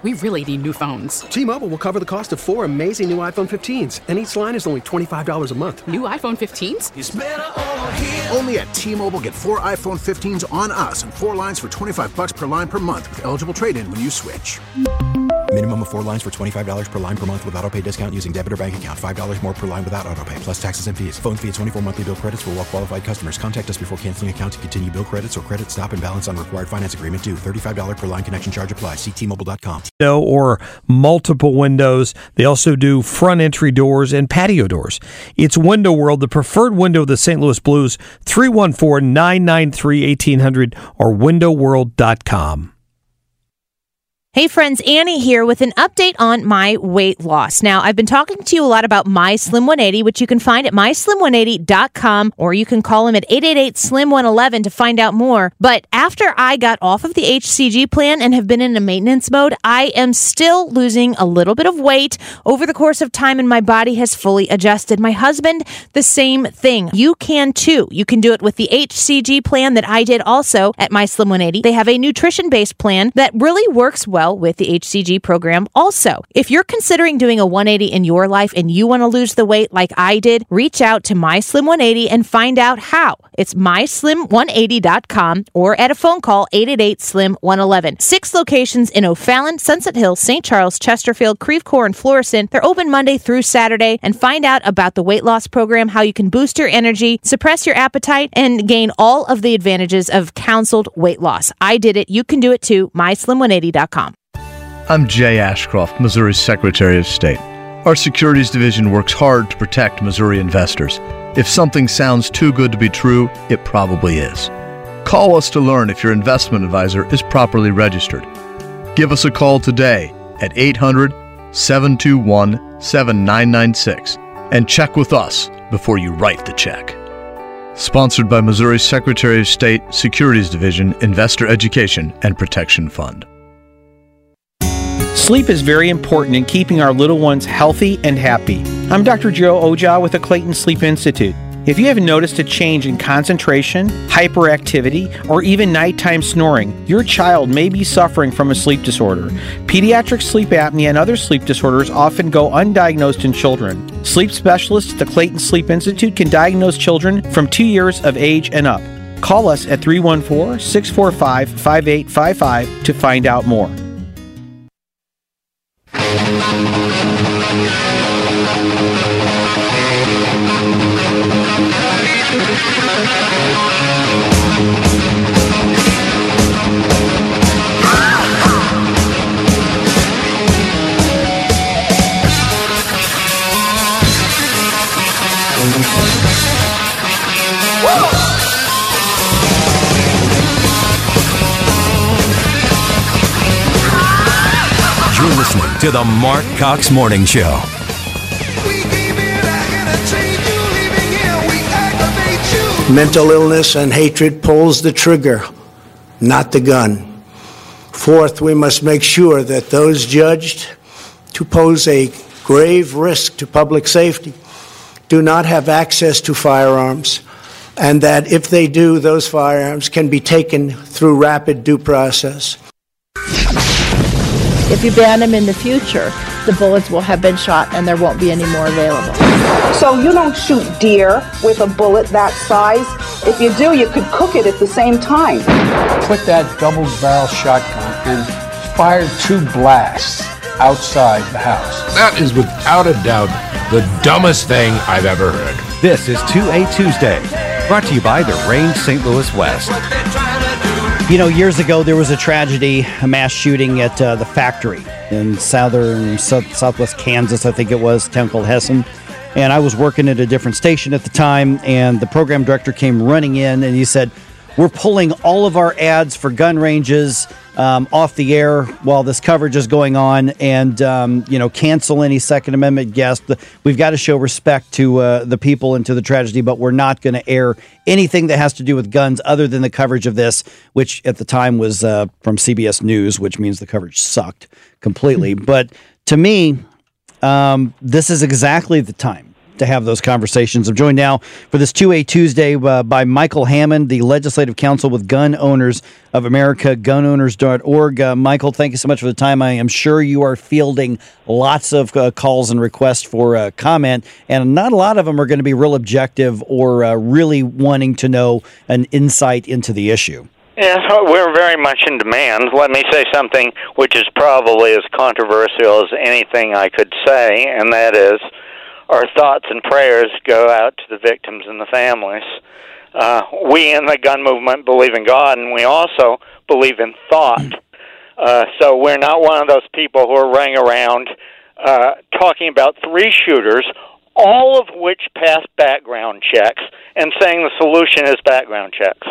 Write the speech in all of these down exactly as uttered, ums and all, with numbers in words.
We really need new phones. T-Mobile will cover the cost of four amazing new iPhone fifteens, and each line is only twenty-five dollars a month. New iPhone fifteens? It's better over here. Only at T-Mobile, get four iPhone fifteens on us and four lines for twenty-five dollars per line per month with eligible trade-in when you switch. Minimum of four lines for twenty-five dollars per line per month with autopay discount using debit or bank account. five dollars more per line without autopay, plus taxes and fees. Phone fee at twenty-four monthly bill credits for well-qualified customers. Contact us before canceling account to continue bill credits or credit stop and balance on required finance agreement due. thirty-five dollars per line connection charge applies. See T Mobile dot com. Or multiple windows. They also do front entry doors and patio doors. It's Window World, the preferred window of the Saint Louis Blues. three one four, nine nine three, one eight hundred or window world dot com. Hey friends, Annie here with an update on my weight loss. Now, I've been talking to you a lot about My Slim one eighty, which you can find at my slim one eighty dot com, or you can call him at eight eight eight, S L I M one one one to find out more. But after I got off of the H C G plan and have been in a maintenance mode, I am still losing a little bit of weight over the course of time, and my body has fully adjusted. My husband, the same thing. You can too. You can do it with the H C G plan that I did also at My Slim one eighty. They have a nutrition-based plan that really works well with the H C G program also. If you're considering doing a one eighty in your life and you want to lose the weight like I did, reach out to My Slim one eighty and find out how. It's my slim one eighty dot com or at a phone call eight eight eight, S L I M one one one. Six locations in O'Fallon, Sunset Hills, Saint Charles, Chesterfield, Creve Coeur, and Florissant. They're open Monday through Saturday. And find out about the weight loss program, how you can boost your energy, suppress your appetite, and gain all of the advantages of counseled weight loss. I did it. You can do it too. my slim one eighty dot com. I'm Jay Ashcroft, Missouri's Secretary of State. Our Securities Division works hard to protect Missouri investors. If something sounds too good to be true, it probably is. Call us to learn if your investment advisor is properly registered. Give us a call today at eight hundred, seven two one, seven nine nine six and check with us before you write the check. Sponsored by Missouri's Secretary of State, Securities Division, Investor Education and Protection Fund. Sleep is very important in keeping our little ones healthy and happy. I'm Doctor Joe Oja with the Clayton Sleep Institute. If you have noticed a change in concentration, hyperactivity, or even nighttime snoring, your child may be suffering from a sleep disorder. Pediatric sleep apnea and other sleep disorders often go undiagnosed in children. Sleep specialists at the Clayton Sleep Institute can diagnose children from two years of age and up. Call us at three one four, six four five, five eight five five to find out more. You're listening to the Mark Cox Morning Show. Mental illness and hatred pulls the trigger, not the gun. Fourth, we must make sure that those judged to pose a grave risk to public safety do not have access to firearms, and that if they do, those firearms can be taken through rapid due process. If you ban them in the future, the bullets will have been shot and there won't be any more available. So you don't shoot deer with a bullet that size. If you do, you could cook it at the same time. Put that double-barrel shotgun and fire two blasts outside the house. That is without a doubt the dumbest thing I've ever heard. This is two A Tuesday, brought to you by the Range Saint Louis West. You know, years ago, there was a tragedy, a mass shooting at uh, the factory in southern, south, southwest Kansas, I think it was, a town called Hessen. And I was working at a different station at the time, and the program director came running in, and he said, we're pulling all of our ads for gun ranges um, off the air while this coverage is going on, and, um, you know, cancel any Second Amendment guests. We've got to show respect to uh, the people and to the tragedy, but we're not going to air anything that has to do with guns other than the coverage of this, which at the time was uh, from C B S News, which means the coverage sucked completely. But to me, um, this is exactly the time to have those conversations. I'm joined now for this two A Tuesday uh, by Michael Hammond, the Legislative Counsel with Gun Owners of America, gun owners dot org. Uh, Michael, thank you so much for the time. I am sure you are fielding lots of uh, calls and requests for uh, comment, and not a lot of them are going to be real objective or uh, really wanting to know an insight into the issue. Yes, we're very much in demand. Let me say something which is probably as controversial as anything I could say, and that is our thoughts and prayers go out to the victims and the families. Uh, we in the gun movement believe in God, and we also believe in thought. Uh, so we're not one of those people who are running around uh, talking about three shooters, all of which pass background checks, and saying the solution is background checks.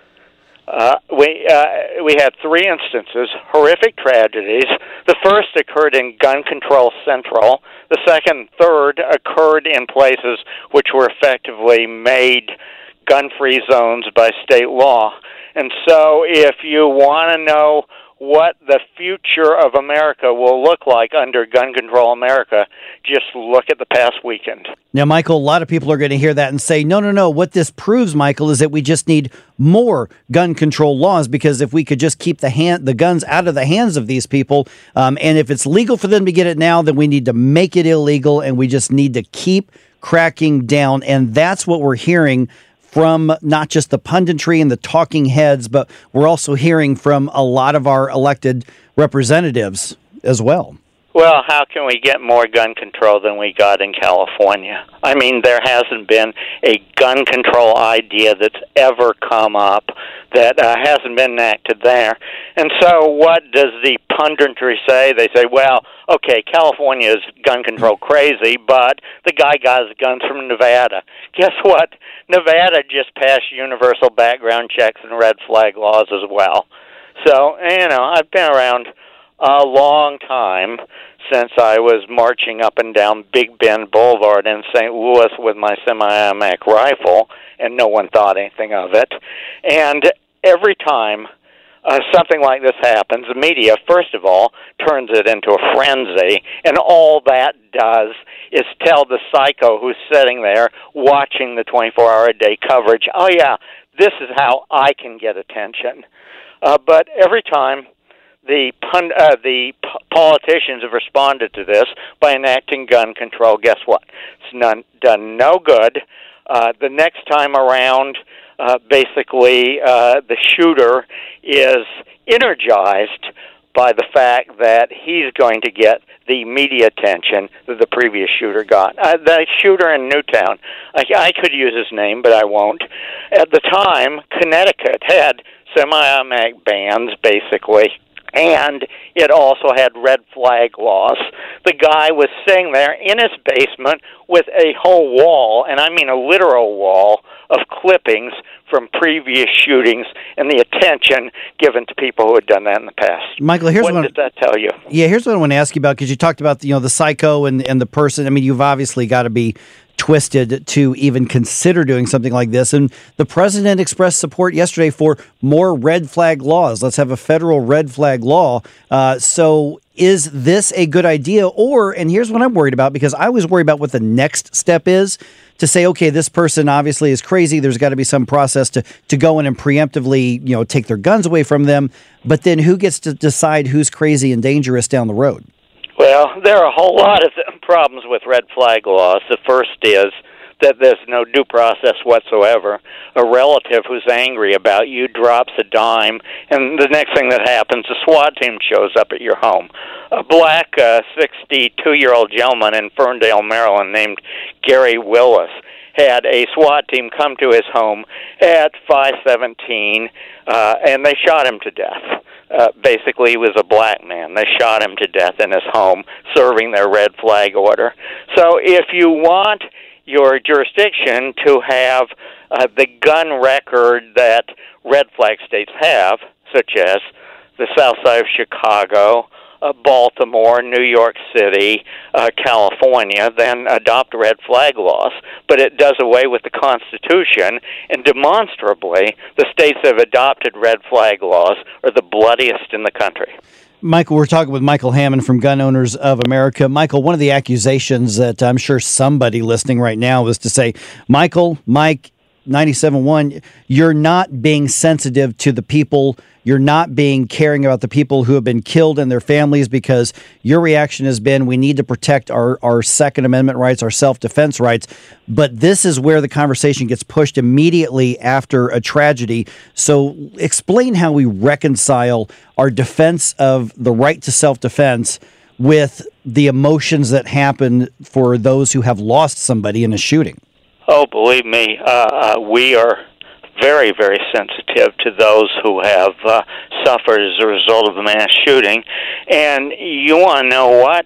Uh, we uh, we had three instances, horrific tragedies. The first occurred in Gun Control Central. The second and third occurred in places which were effectively made gun-free zones by state law. And so if you want to know what the future of America will look like under Gun Control America, just look at the past weekend. Now, Michael, a lot of people are going to hear that and say, no, no, no. What this proves, Michael, is that we just need more gun control laws, because if we could just keep the hand, the guns out of the hands of these people, um, and if it's legal for them to get it now, then we need to make it illegal, and we just need to keep cracking down. And that's what we're hearing from not just the punditry and the talking heads, but we're also hearing from a lot of our elected representatives as well. Well, how can we get more gun control than we got in California? I mean, there hasn't been a gun control idea that's ever come up that uh, hasn't been enacted there. And so what does the punditry say? They say, well, okay, California is gun control crazy, but the guy got his guns from Nevada. Guess what? Nevada just passed universal background checks and red flag laws as well. So, you know, I've been around a long time, since I was marching up and down Big Bend Boulevard in Saint Louis with my semi-automatic rifle, and no one thought anything of it. And every time uh, something like this happens, the media, first of all, turns it into a frenzy, and all that does is tell the psycho who's sitting there watching the twenty-four hour a day coverage, oh yeah, this is how I can get attention. Uh, but every time The pun- uh, the p- politicians have responded to this by enacting gun control. Guess what? It's none, done no good. Uh, the next time around, uh, basically, uh, the shooter is energized by the fact that he's going to get the media attention that the previous shooter got. Uh, the shooter in Newtown, I, I could use his name, but I won't. At the time, Connecticut had semi-automatic bans, basically, and it also had red flag laws. The guy was sitting there in his basement with a whole wall, and I mean a literal wall, of clippings from previous shootings and the attention given to people who had done that in the past. Michael, here's what, what did that tell you? Yeah, here's what I want to ask you about, because you talked about you know the psycho and and the person. I mean, you've obviously got to be twisted to even consider doing something like this. And the president expressed support yesterday for more red flag laws. Let's have a federal red flag law. Uh, so is this a good idea? Or, and here's what I'm worried about, because I was worried about what the next step is to say, okay, this person obviously is crazy. There's got to be some process to, to go in and preemptively, you know, take their guns away from them. But then who gets to decide who's crazy and dangerous down the road? Well, there are a whole lot of problems with red flag laws. The first is that there's no due process whatsoever. A relative who's angry about you drops a dime, and the next thing that happens, a SWAT team shows up at your home. A black uh, sixty-two-year-old gentleman in Ferndale, Maryland, named Gary Willis, had a SWAT team come to his home at five seventeen, uh, and they shot him to death. Uh, basically, he was a black man. They shot him to death in his home, serving their red flag order. So if you want your jurisdiction to have uh, the gun record that red flag states have, such as the south side of Chicago, uh, Baltimore, New York City, uh, California, then adopt red flag laws. But it does away with the Constitution, and demonstrably, the states that have adopted red flag laws are the bloodiest in the country. Michael, we're talking with Michael Hammond from Gun Owners of America. Michael, one of the accusations that I'm sure somebody listening right now is to say, Michael, Mike, ninety-seven point one, you're not being sensitive to the people. You're not being caring about the people who have been killed and their families, because your reaction has been, we need to protect our, our Second Amendment rights, our self-defense rights. But this is where the conversation gets pushed immediately after a tragedy. So explain how we reconcile our defense of the right to self-defense with the emotions that happen for those who have lost somebody in a shooting. Oh, believe me, uh, uh, we are very, very sensitive to those who have uh, suffered as a result of the mass shooting. And you want to know what?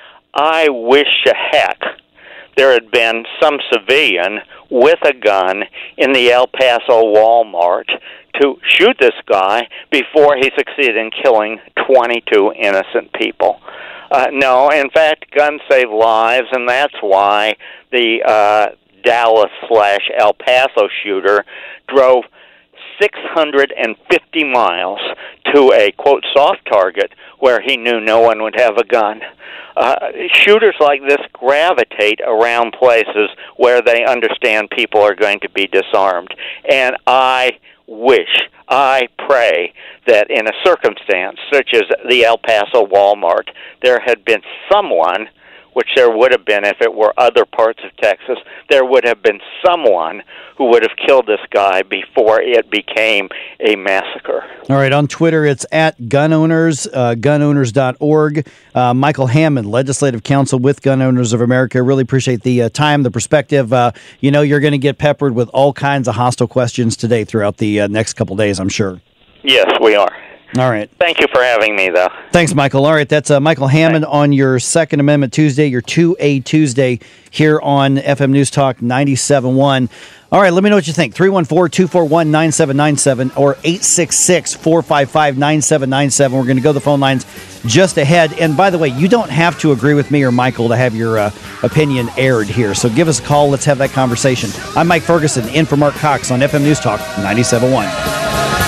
I wish to heck there had been some civilian with a gun in the El Paso Walmart to shoot this guy before he succeeded in killing twenty-two innocent people. Uh, no, in fact, guns save lives, and that's why the uh, Dallas slash El Paso shooter drove six hundred fifty miles to a, quote, soft target where he knew no one would have a gun. Uh, shooters like this gravitate around places where they understand people are going to be disarmed. And I wish, I pray that in a circumstance such as the El Paso Walmart, there had been someone, which there would have been if it were other parts of Texas, there would have been someone who would have killed this guy before it became a massacre. All right, on Twitter, it's at Gun Owners, uh, gun owners dot org. Uh, Michael Hammond, Legislative Counsel with Gun Owners of America. Really appreciate the uh, time, the perspective. Uh, you know, you're going to get peppered with all kinds of hostile questions today throughout the uh, next couple days, I'm sure. Yes, we are. All right. Thank you for having me, though. Thanks, Michael. All right, that's uh, Michael Hammond Thanks. on your Second Amendment Tuesday, your two A Tuesday here on F M News Talk ninety-seven point one. All right, let me know what you think. three one four, two four one, nine seven nine seven or eight six six, four five five, nine seven nine seven. We're going to go to the phone lines just ahead. And by the way, you don't have to agree with me or Michael to have your uh, opinion aired here. So give us a call. Let's have that conversation. I'm Mike Ferguson, in for Mark Cox on F M News Talk ninety-seven point one.